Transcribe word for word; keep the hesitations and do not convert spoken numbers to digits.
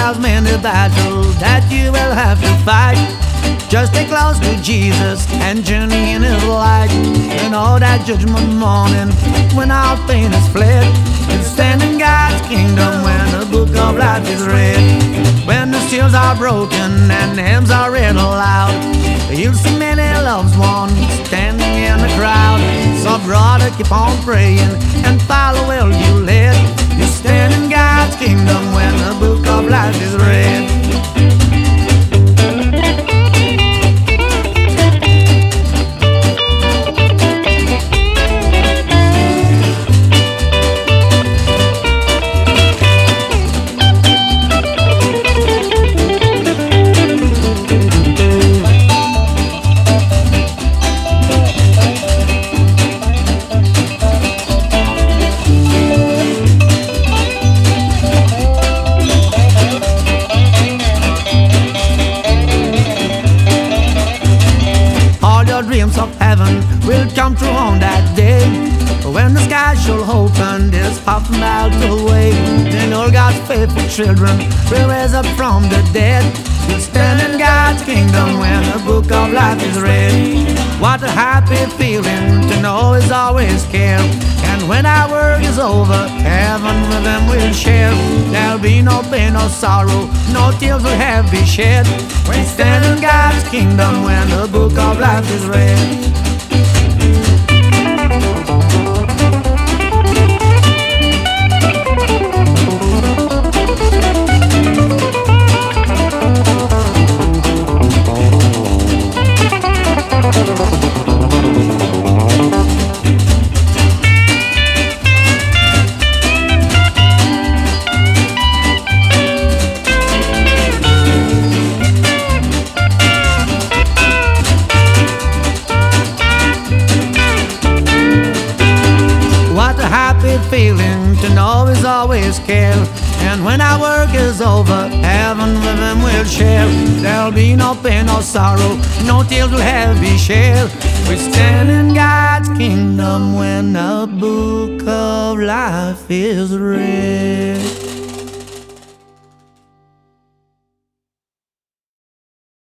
there's many battles that you will have to fight. Just stay close to Jesus and journey in His light. You know that judgment morning, when our pain is fled, you'll stand in God's kingdom when the book of life is read. When the seals are broken and the hymns are read aloud, you'll see many loved ones standing in the crowd. So brother, keep on praying and follow where you led. You stand in God's kingdom when the book of life is read. Dreams of heaven will come true on that day, when the sky shall open this half mile away. Then all God's faithful children will rise up from the dead. We'll stand in God's kingdom when the book of life is read. What a happy feeling to know He's always care. And when our work is over, heaven with Him we'll share. There'll be no pain, no sorrow, no tears will have be shed. We stand in God's kingdom when the book of life is read. Happy feeling to know He's always care. And when our work is over, heaven with Him we'll share. There'll be no pain, no sorrow, no tears will have be shared. We stand in God's kingdom when the book of life is read.